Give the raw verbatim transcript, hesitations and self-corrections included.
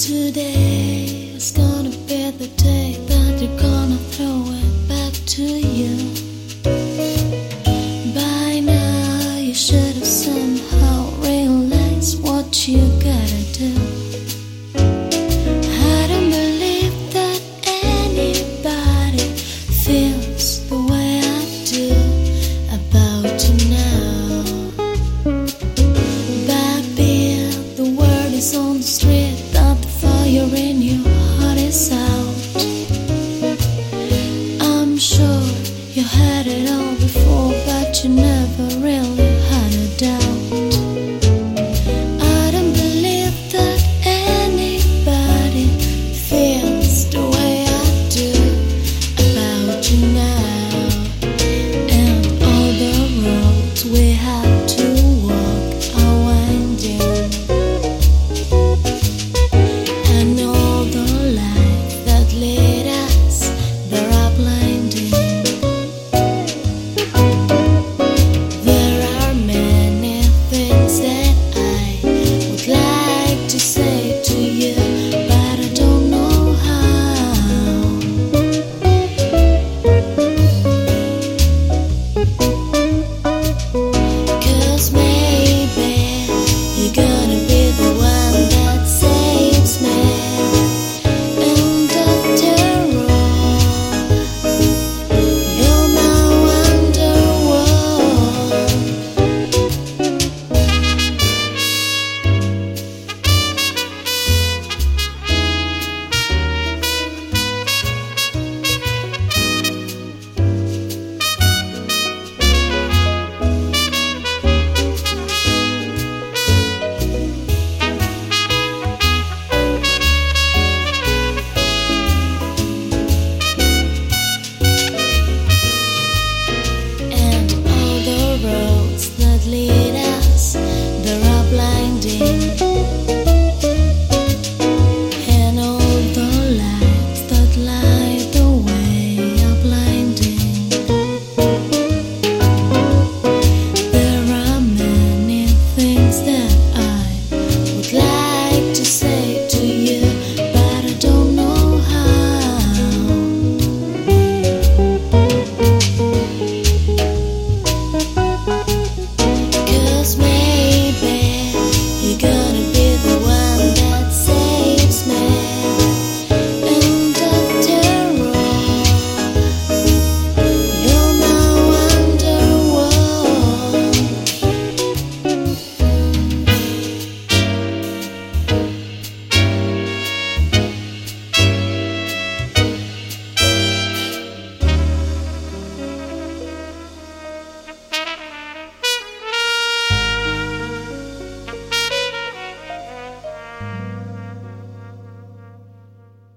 Today is gonna be the day that they're gonna throw it back to you. By now you should have somehow realized what you gotta do. I don't believe that anybody feels the way I do about you now. Back then the word is on the street, fire in your heart is out.